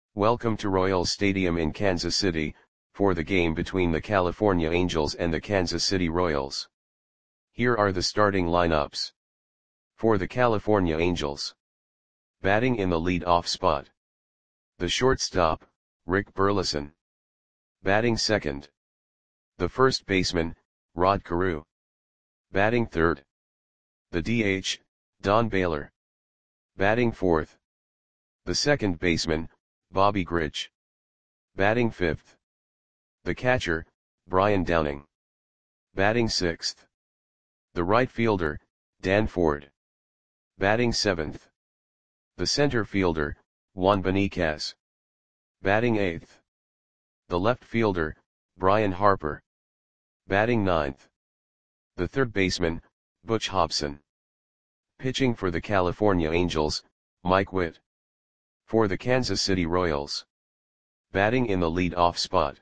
Welcome to Royals Stadium in Kansas City, for the game between the California Angels and the Kansas City Royals. Here are the starting lineups. For the California Angels. Batting in the lead-off spot. The shortstop, Rick Burleson. Batting second. The first baseman, Rod Carew. Batting third. The DH, Don Baylor. Batting fourth. The second baseman, Bobby Grich. Batting fifth. The catcher, Brian Downing. Batting sixth. The right fielder, Dan Ford. Batting seventh. The center fielder, Juan Beniquez. Batting eighth. The left fielder, Brian Harper. Batting ninth. The third baseman, Butch Hobson. Pitching for the California Angels, Mike Witt. For the Kansas City Royals. Batting in the lead-off spot.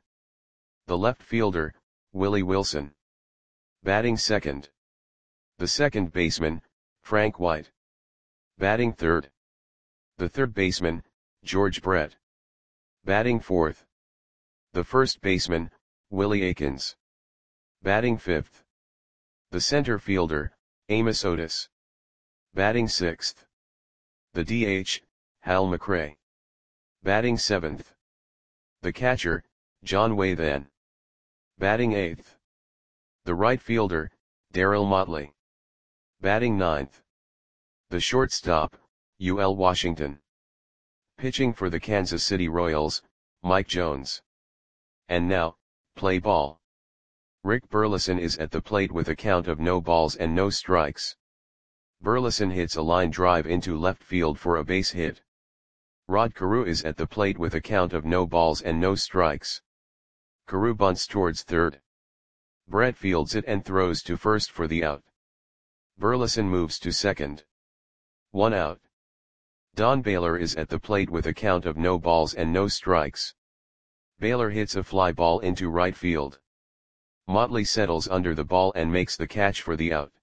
The left fielder, Willie Wilson. Batting second. The second baseman, Frank White. Batting third. The third baseman, George Brett. Batting fourth. The first baseman, Willie Aikens. Batting fifth. The center fielder, Amos Otis. Batting sixth. The DH, Hal McRae. Batting seventh. The catcher, John Wathan. Batting eighth. The right fielder, Darryl Motley. Batting ninth. The shortstop, UL Washington. Pitching for the Kansas City Royals, Mike Jones. And now, play ball. Rick Burleson is at the plate with a count of no balls and no strikes. Burleson hits a line drive into left field for a base hit. Rod Carew is at the plate with a count of no balls and no strikes. Carew bunts towards third. Brett fields it and throws to first for the out. Burleson moves to second. 1 out. Don Baylor is at the plate with a count of no balls and no strikes. Baylor hits a fly ball into right field. Motley settles under the ball and makes the catch for the out.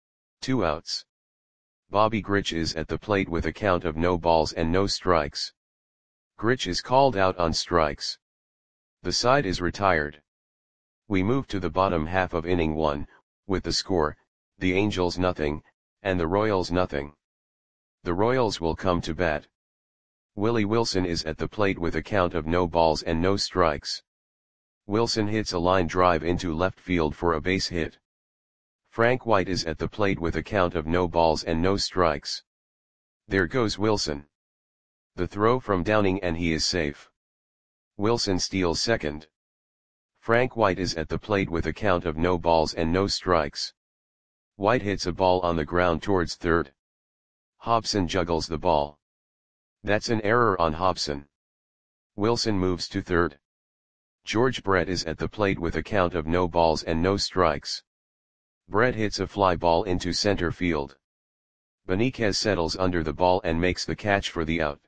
2 outs. Bobby Grich is at the plate with a count of no balls and no strikes. Grich is called out on strikes. The side is retired. We move to the bottom half of inning 1, with the score, the Angels nothing, and the Royals nothing. The Royals will come to bat. Willie Wilson is at the plate with a count of no balls and no strikes. Wilson hits a line drive into left field for a base hit. Frank White is at the plate with a count of no balls and no strikes. There goes Wilson. The throw from Downing and he is safe. Wilson steals second. Frank White is at the plate with a count of no balls and no strikes. White hits a ball on the ground towards third. Hobson juggles the ball. That's an error on Hobson. Wilson moves to third. George Brett is at the plate with a count of no balls and no strikes. Brett hits a fly ball into center field. Beniquez settles under the ball and makes the catch for the out.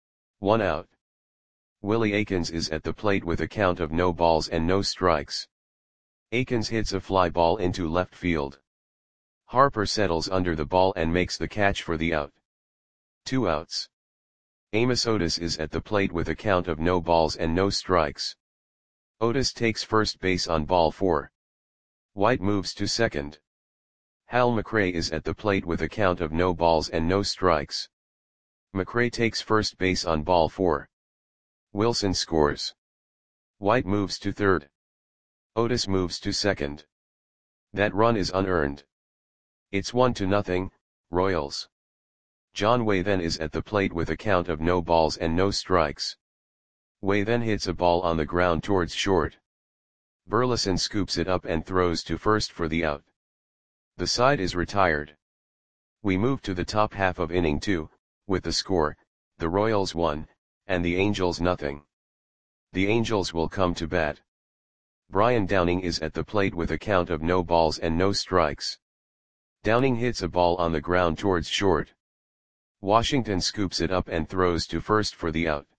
1 out. Willie Aikens is at the plate with a count of no balls and no strikes. Aikens hits a fly ball into left field. Harper settles under the ball and makes the catch for the out. 2 outs. Amos Otis is at the plate with a count of no balls and no strikes. Otis takes first base on ball 4. White moves to second. Hal McRae is at the plate with a count of no balls and no strikes. McRae takes first base on ball 4. Wilson scores. White moves to third. Otis moves to second. That run is unearned. It's 1-0, Royals. John Wathan is at the plate with a count of no balls and no strikes. Wathan hits a ball on the ground towards short. Burleson scoops it up and throws to first for the out. The side is retired. We move to the top half of inning 2, with the score, the Royals 1, and the Angels nothing. The Angels will come to bat. Brian Downing is at the plate with a count of no balls and no strikes. Downing hits a ball on the ground towards short. Washington scoops it up and throws to first for the out.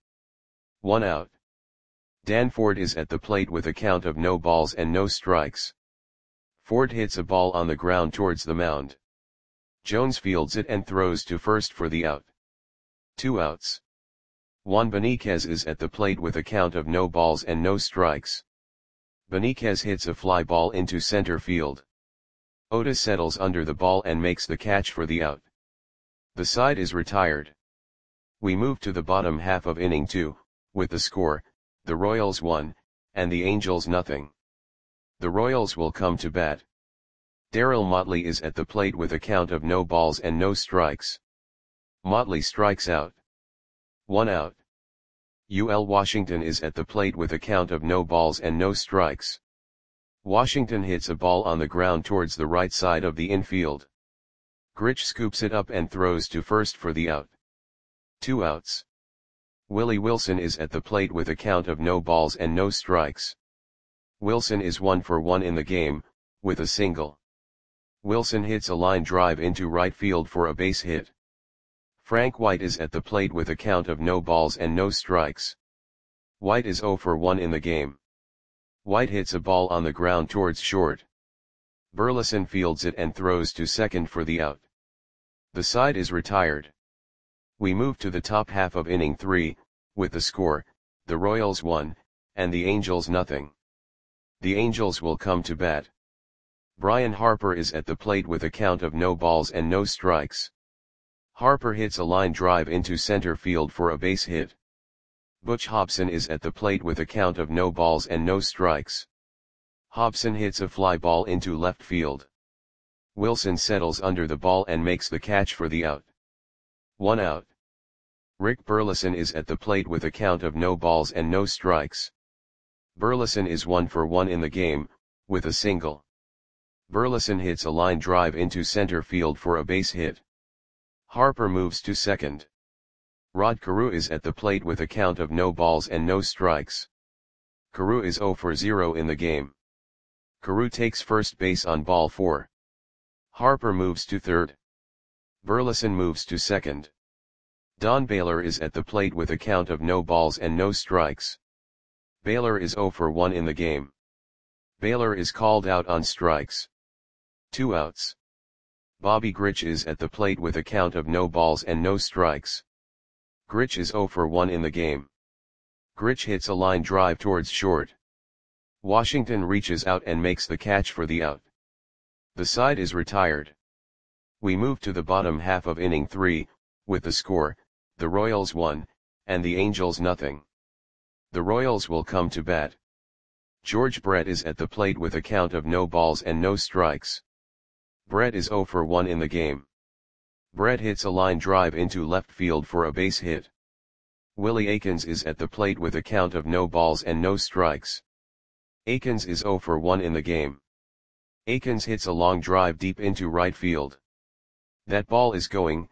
1 out. Dan Ford is at the plate with a count of no balls and no strikes. Ford hits a ball on the ground towards the mound. Jones fields it and throws to first for the out. 2 outs. Juan Benitez is at the plate with a count of no balls and no strikes. Benitez hits a fly ball into center field. Otis settles under the ball and makes the catch for the out. The side is retired. We move to the bottom half of inning 2, with the score, the Royals 1, and the Angels nothing. The Royals will come to bat. Darryl Motley is at the plate with a count of no balls and no strikes. Motley strikes out. 1 out. UL Washington is at the plate with a count of no balls and no strikes. Washington hits a ball on the ground towards the right side of the infield. Grich scoops it up and throws to first for the out. 2 outs. Willie Wilson is at the plate with a count of no balls and no strikes. Wilson is 1 for 1 in the game, with a single. Wilson hits a line drive into right field for a base hit. Frank White is at the plate with a count of no balls and no strikes. White is 0 for 1 in the game. White hits a ball on the ground towards short. Burleson fields it and throws to second for the out. The side is retired. We move to the top half of inning 3, with the score, the Royals 1, and the Angels nothing. The Angels will come to bat. Brian Harper is at the plate with a count of no balls and no strikes. Harper hits a line drive into center field for a base hit. Butch Hobson is at the plate with a count of no balls and no strikes. Hobson hits a fly ball into left field. Wilson settles under the ball and makes the catch for the out. 1 out. Rick Burleson is at the plate with a count of no balls and no strikes. Burleson is 1 for 1 in the game, with a single. Burleson hits a line drive into center field for a base hit. Harper moves to second. Rod Carew is at the plate with a count of no balls and no strikes. Carew is 0 for 0 in the game. Carew takes first base on ball 4. Harper moves to third. Burleson moves to second. Don Baylor is at the plate with a count of no balls and no strikes. Baylor is 0 for 1 in the game. Baylor is called out on strikes. 2 outs. Bobby Grich is at the plate with a count of no balls and no strikes. Grich is 0 for 1 in the game. Grich hits a line drive towards short. Washington reaches out and makes the catch for the out. The side is retired. We move to the bottom half of inning 3, with the score, the Royals 1, and the Angels nothing. The Royals will come to bat. George Brett is at the plate with a count of no balls and no strikes. Brett is 0 for 1 in the game. Brett hits a line drive into left field for a base hit. Willie Aikens is at the plate with a count of no balls and no strikes. Aikens is 0 for 1 in the game. Aikens hits a long drive deep into right field. That ball is gone.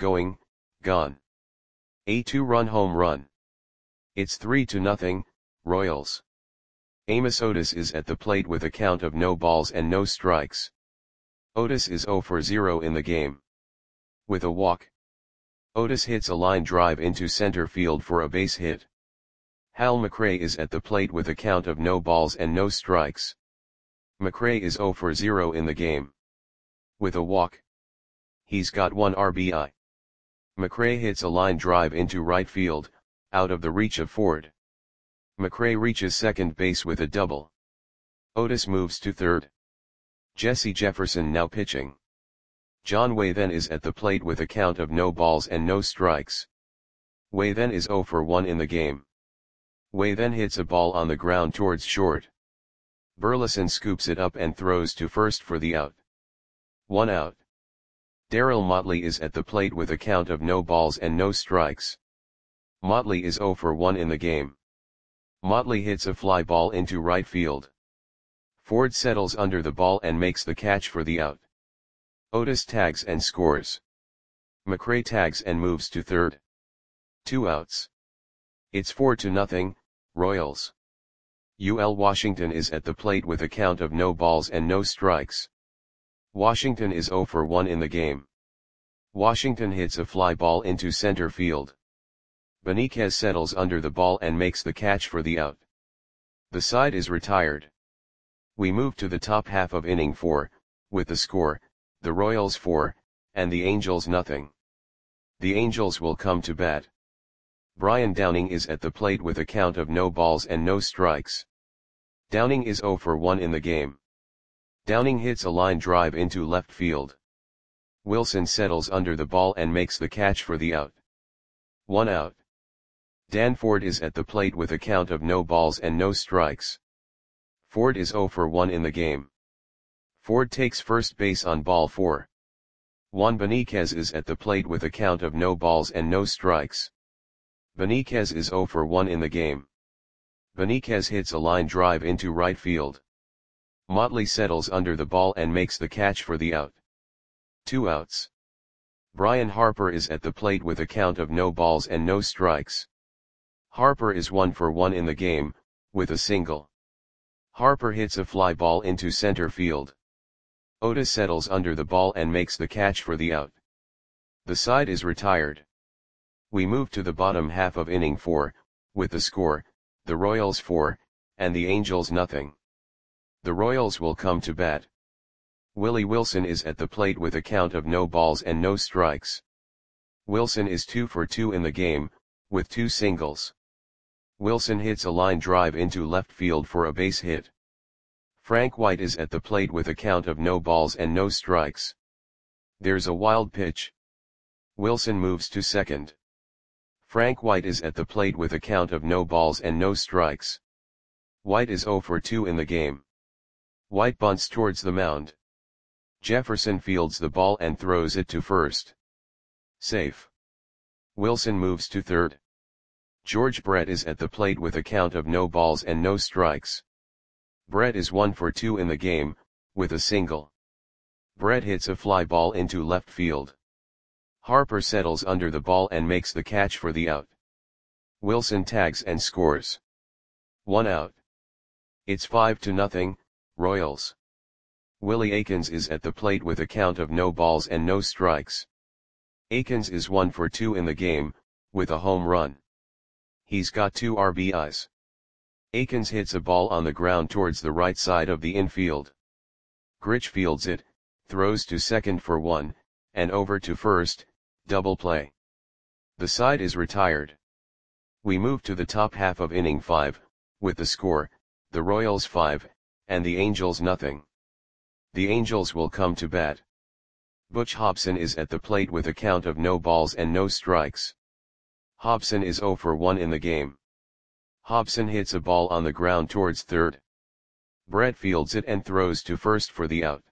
A 2-run home run. It's 3-0, Royals. Amos Otis is at the plate with a count of no balls and no strikes. Otis is 0 for 0 in the game. With a walk. Otis hits a line drive into center field for a base hit. Hal McRae is at the plate with a count of no balls and no strikes. McRae is 0 for 0 in the game. With a walk. He's got 1 RBI. McRae hits a line drive into right field, out of the reach of Ford. McRae reaches second base with a double. Otis moves to third. Jesse Jefferson now pitching. John Way then is at the plate with a count of no balls and no strikes. Way then is 0 for 1 in the game. Way then hits a ball on the ground towards short. Burleson scoops it up and throws to first for the out. 1 out. Darryl Motley is at the plate with a count of no balls and no strikes. Motley is 0 for 1 in the game. Motley hits a fly ball into right field. Ford settles under the ball and makes the catch for the out. Otis tags and scores. McRae tags and moves to third. 2 outs. It's 4-0, Royals. UL Washington is at the plate with a count of no balls and no strikes. Washington is 0 for 1 in the game. Washington hits a fly ball into center field. Benitez settles under the ball and makes the catch for the out. The side is retired. We move to the top half of inning 4, with the score, the Royals 4, and the Angels nothing. The Angels will come to bat. Brian Downing is at the plate with a count of no balls and no strikes. Downing is 0 for 1 in the game. Downing hits a line drive into left field. Wilson settles under the ball and makes the catch for the out. 1 out. Dan Ford is at the plate with a count of no balls and no strikes. Ford is 0 for 1 in the game. Ford takes first base on ball 4. Juan Beniquez is at the plate with a count of no balls and no strikes. Beniquez is 0 for 1 in the game. Beniquez hits a line drive into right field. Motley settles under the ball and makes the catch for the out. 2 outs. Brian Harper is at the plate with a count of no balls and no strikes. Harper is 1 for 1 in the game, with a single. Harper hits a fly ball into center field. Otis settles under the ball and makes the catch for the out. The side is retired. We move to the bottom half of inning 4, with the score, the Royals 4, and the Angels nothing. The Royals will come to bat. Willie Wilson is at the plate with a count of no balls and no strikes. Wilson is 2 for 2 in the game, with 2 singles. Wilson hits a line drive into left field for a base hit. Frank White is at the plate with a count of no balls and no strikes. There's a wild pitch. Wilson moves to second. Frank White is at the plate with a count of no balls and no strikes. White is 0 for 2 in the game. White bunts towards the mound. Jefferson fields the ball and throws it to first. Safe. Wilson moves to third. George Brett is at the plate with a count of no balls and no strikes. Brett is 1 for 2 in the game, with a single. Brett hits a fly ball into left field. Harper settles under the ball and makes the catch for the out. Wilson tags and scores. 1 out. It's 5-0, Royals. Willie Aikens is at the plate with a count of no balls and no strikes. Aikens is 1 for 2 in the game, with a home run. He's got 2 RBIs. Aikens hits a ball on the ground towards the right side of the infield. Grich fields it, throws to second for 1, and over to first, double play. The side is retired. We move to the top half of inning 5, with the score, the Royals 5, and the Angels nothing. The Angels will come to bat. Butch Hobson is at the plate with a count of no balls and no strikes. Hobson is 0 for 1 in the game. Hobson hits a ball on the ground towards third. Brett fields it and throws to first for the out.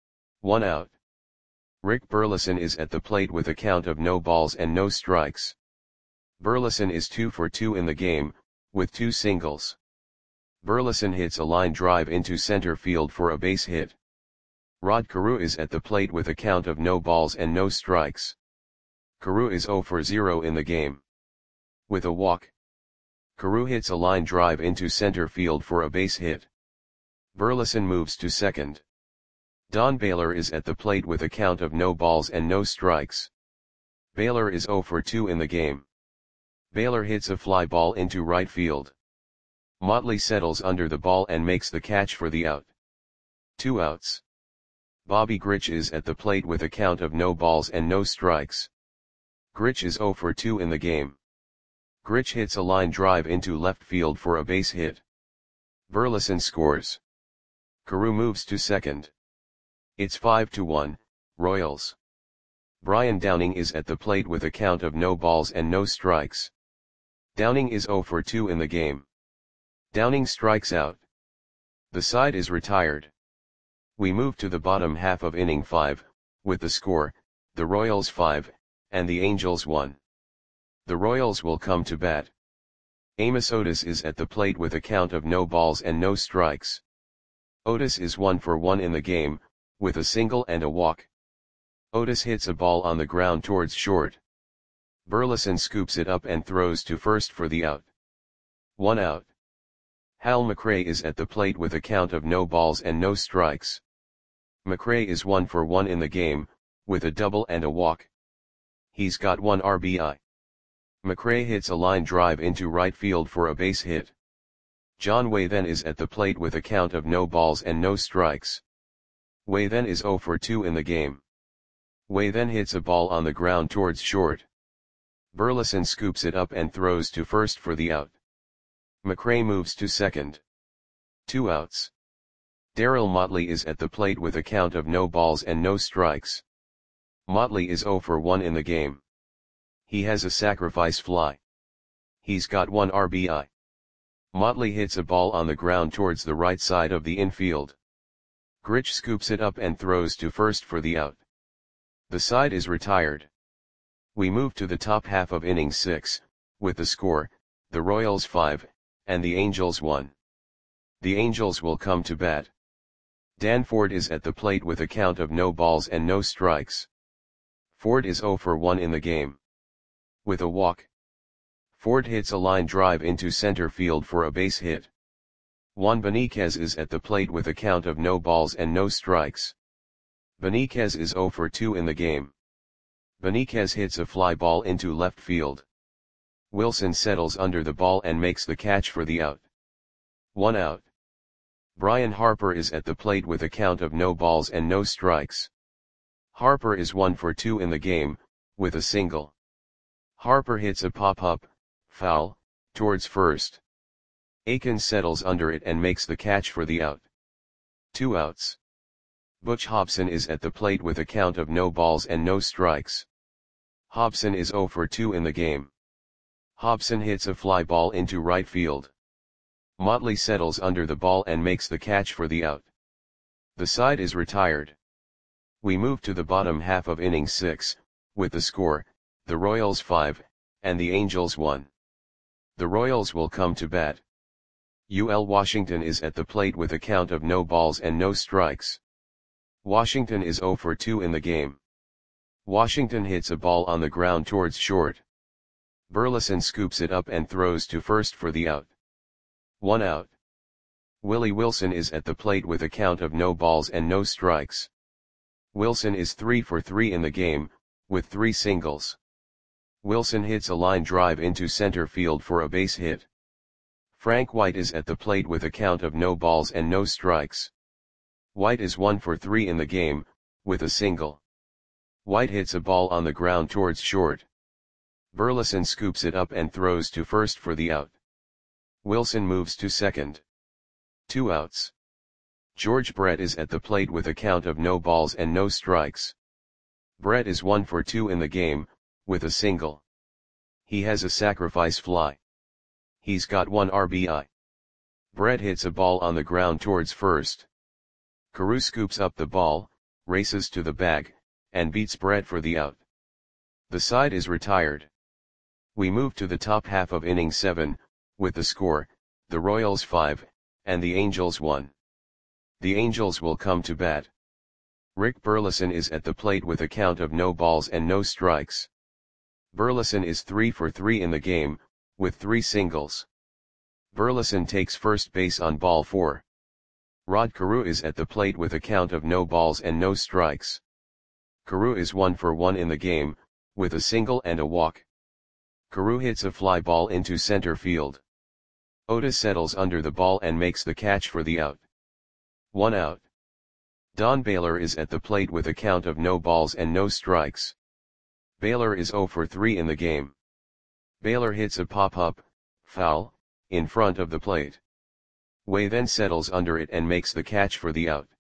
1 out. Rick Burleson is at the plate with a count of no balls and no strikes. Burleson is 2 for 2 in the game, with 2 singles. Burleson hits a line drive into center field for a base hit. Rod Carew is at the plate with a count of no balls and no strikes. Carew is 0 for 0 in the game. With a walk. Carew hits a line drive into center field for a base hit. Burleson moves to second. Don Baylor is at the plate with a count of no balls and no strikes. Baylor is 0 for 2 in the game. Baylor hits a fly ball into right field. Motley settles under the ball and makes the catch for the out. 2 outs. Bobby Grich is at the plate with a count of no balls and no strikes. Grich is 0 for 2 in the game. Grich hits a line drive into left field for a base hit. Burleson scores. Carew moves to second. It's 5-1, Royals. Brian Downing is at the plate with a count of no balls and no strikes. Downing is 0 for 2 in the game. Downing strikes out. The side is retired. We move to the bottom half of inning 5, with the score, the Royals 5, and the Angels 1. The Royals will come to bat. Amos Otis is at the plate with a count of no balls and no strikes. Otis is 1 for 1 in the game, with a single and a walk. Otis hits a ball on the ground towards short. Burleson scoops it up and throws to first for the out. 1 out. Hal McRae is at the plate with a count of no balls and no strikes. McRae is 1 for 1 in the game, with a double and a walk. He's got 1 RBI. McRae hits a line drive into right field for a base hit. John Wathen is at the plate with a count of no balls and no strikes. Wathen is 0 for 2 in the game. Wathen hits a ball on the ground towards short. Burleson scoops it up and throws to first for the out. McRae moves to second. 2 outs. Darryl Motley is at the plate with a count of no balls and no strikes. Motley is 0 for 1 in the game. He has a sacrifice fly. He's got 1 RBI. Motley hits a ball on the ground towards the right side of the infield. Grich scoops it up and throws to first for the out. The side is retired. We move to the top half of inning 6, with the score, the Royals 5, and the Angels 1. The Angels will come to bat. Dan Ford is at the plate with a count of no balls and no strikes. Ford is 0 for 1 in the game. With a walk, Ford hits a line drive into center field for a base hit. Juan Beniquez is at the plate with a count of no balls and no strikes. Beniquez is 0 for 2 in the game. Beniquez hits a fly ball into left field. Wilson settles under the ball and makes the catch for the out. 1 out. Brian Harper is at the plate with a count of no balls and no strikes. Harper is 1 for 2 in the game, with a single. Harper hits a pop-up, foul, towards first. Akins settles under it and makes the catch for the out. 2 outs. Butch Hobson is at the plate with a count of no balls and no strikes. Hobson is 0 for 2 in the game. Hobson hits a fly ball into right field. Motley settles under the ball and makes the catch for the out. The side is retired. We move to the bottom half of inning 6, with the score, the Royals 5, and the Angels 1. The Royals will come to bat. UL Washington is at the plate with a count of no balls and no strikes. Washington is 0 for 2 in the game. Washington hits a ball on the ground towards short. Burleson scoops it up and throws to first for the out. 1 out. Willie Wilson is at the plate with a count of no balls and no strikes. Wilson is 3 for 3 in the game, with 3 singles. Wilson hits a line drive into center field for a base hit. Frank White is at the plate with a count of no balls and no strikes. White is 1 for 3 in the game, with a single. White hits a ball on the ground towards short. Burleson scoops it up and throws to first for the out. Wilson moves to second. 2 outs. George Brett is at the plate with a count of no balls and no strikes. Brett is 1 for 2 in the game, with a single. He has a sacrifice fly. He's got 1 RBI. Brett hits a ball on the ground towards first. Carew scoops up the ball, races to the bag, and beats Brett for the out. The side is retired. We move to the top half of inning 7, with the score, the Royals 5, and the Angels 1. The Angels will come to bat. Rick Burleson is at the plate with a count of no balls and no strikes. Burleson is 3 for 3 in the game, with 3 singles. Burleson takes first base on ball 4. Rod Carew is at the plate with a count of no balls and no strikes. Carew is 1 for 1 in the game, with a single and a walk. Carew hits a fly ball into center field. Otis settles under the ball and makes the catch for the out. 1 out. Don Baylor is at the plate with a count of no balls and no strikes. Baylor is 0 for 3 in the game. Baylor hits a pop-up, foul, in front of the plate. Way then settles under it and makes the catch for the out.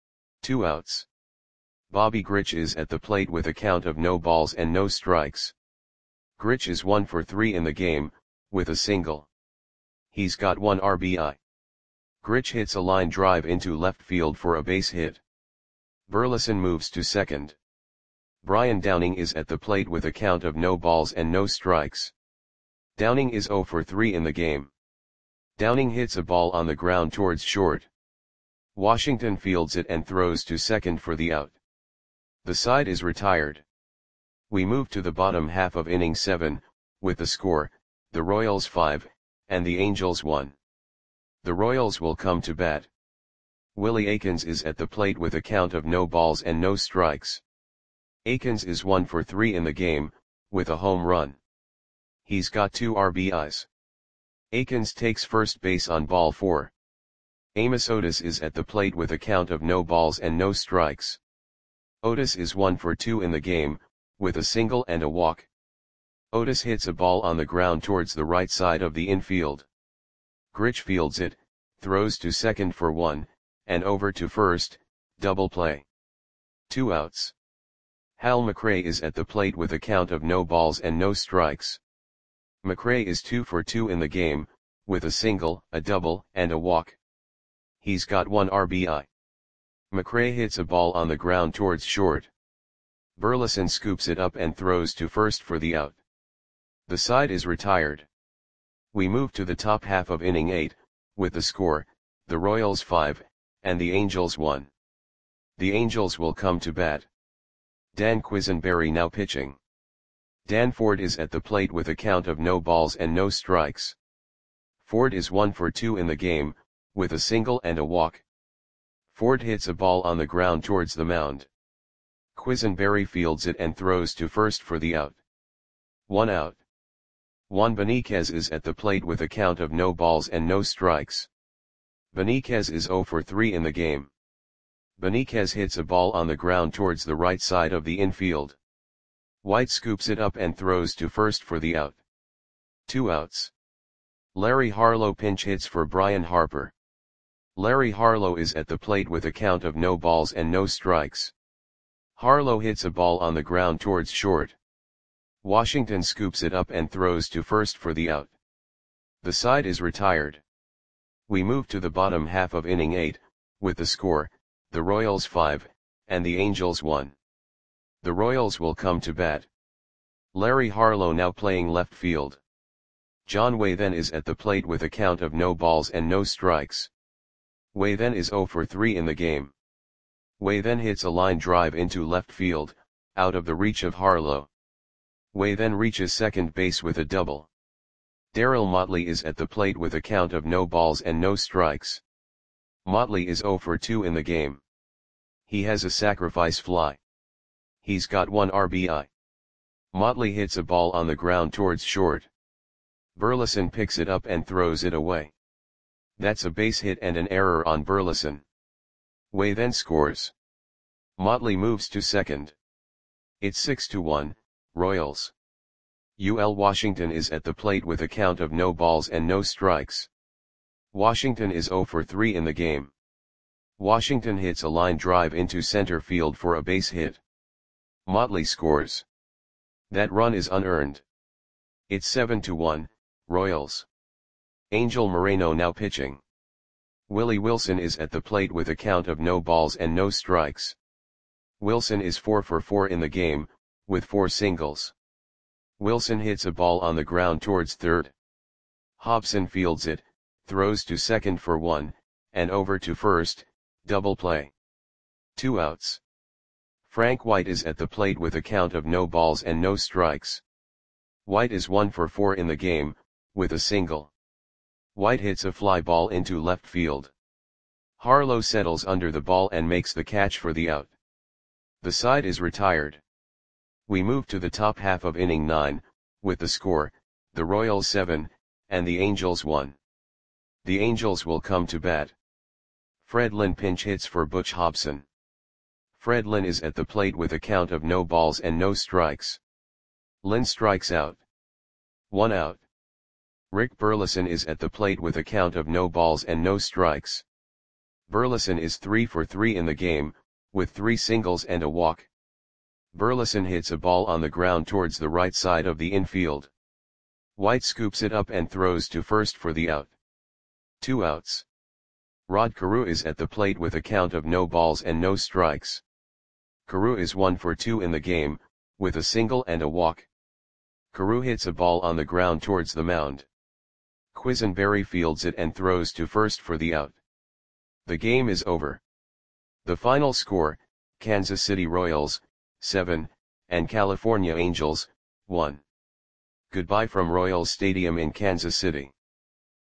2 outs. Bobby Grich is at the plate with a count of no balls and no strikes. Grich is 1 for 3 in the game, with a single. He's got 1 RBI. Grich hits a line drive into left field for a base hit. Burleson moves to second. Brian Downing is at the plate with a count of no balls and no strikes. Downing is 0 for 3 in the game. Downing hits a ball on the ground towards short. Washington fields it and throws to second for the out. The side is retired. We move to the bottom half of inning 7, with the score, the Royals 5, and the Angels 1. The Royals will come to bat. Willie Akins is at the plate with a count of no balls and no strikes. Akins is 1 for 3 in the game, with a home run. He's got 2 RBIs. Akins takes first base on ball 4. Amos Otis is at the plate with a count of no balls and no strikes. Otis is 1 for 2 in the game, with a single and a walk. Otis hits a ball on the ground towards the right side of the infield. Grich fields it, throws to second for 1, and over to first, double play. 2 outs. Hal McRae is at the plate with a count of no balls and no strikes. McRae is 2 for 2 in the game, with a single, a double, and a walk. He's got 1 RBI. McRae hits a ball on the ground towards short. Burleson scoops it up and throws to first for the out. The side is retired. We move to the top half of inning 8, with the score, the Royals 5, and the Angels 1. The Angels will come to bat. Dan Quisenberry now pitching. Dan Ford is at the plate with a count of no balls and no strikes. Ford is 1 for 2 in the game, with a single and a walk. Ford hits a ball on the ground towards the mound. Quisenberry fields it and throws to first for the out. 1 out. Juan Beniquez is at the plate with a count of no balls and no strikes. Beniquez is 0 for 3 in the game. Beniquez hits a ball on the ground towards the right side of the infield. White scoops it up and throws to first for the out. 2 outs. Larry Harlow pinch hits for Brian Harper. Larry Harlow is at the plate with a count of no balls and no strikes. Harlow hits a ball on the ground towards short. Washington scoops it up and throws to first for the out. The side is retired. We move to the bottom half of inning 8, with the score, the Royals 5, and the Angels 1. The Royals will come to bat. Larry Harlow now playing left field. John Way then is at the plate with a count of no balls and no strikes. Way then is 0 for 3 in the game. Way then hits a line drive into left field, out of the reach of Harlow. Way then reaches second base with a double. Darryl Motley is at the plate with a count of no balls and no strikes. Motley is 0 for 2 in the game. He has a sacrifice fly. He's got 1 RBI. Motley hits a ball on the ground towards short. Burleson picks it up and throws it away. That's a base hit and an error on Burleson. Way then scores. Motley moves to second. It's 6-1, Royals. UL Washington is at the plate with a count of no balls and no strikes. Washington is 0 for 3 in the game. Washington hits a line drive into center field for a base hit. Motley scores. That run is unearned. It's 7-1, Royals. Angel Moreno now pitching. Willie Wilson is at the plate with a count of no balls and no strikes. Wilson is 4 for 4 in the game, with 4 singles. Wilson hits a ball on the ground towards third. Hobson fields it, throws to second for 1, and over to first, double play. 2 outs. Frank White is at the plate with a count of no balls and no strikes. White is 1 for 4 in the game, with a single. White hits a fly ball into left field. Harlow settles under the ball and makes the catch for the out. The side is retired. We move to the top half of inning 9, with the score, the Royals 7, and the Angels 1. The Angels will come to bat. Fred Lynn pinch hits for Butch Hobson. Fred Lynn is at the plate with a count of no balls and no strikes. Lynn strikes out. 1 out. Rick Burleson is at the plate with a count of no balls and no strikes. Burleson is 3 for 3 in the game, with 3 singles and a walk. Burleson hits a ball on the ground towards the right side of the infield. White scoops it up and throws to first for the out. 2 outs. Rod Carew is at the plate with a count of no balls and no strikes. Carew is 1 for 2 in the game, with a single and a walk. Carew hits a ball on the ground towards the mound. Quisenberry fields it and throws to first for the out. The game is over. The final score, Kansas City Royals, 7, and California Angels, 1. Goodbye from Royals Stadium in Kansas City.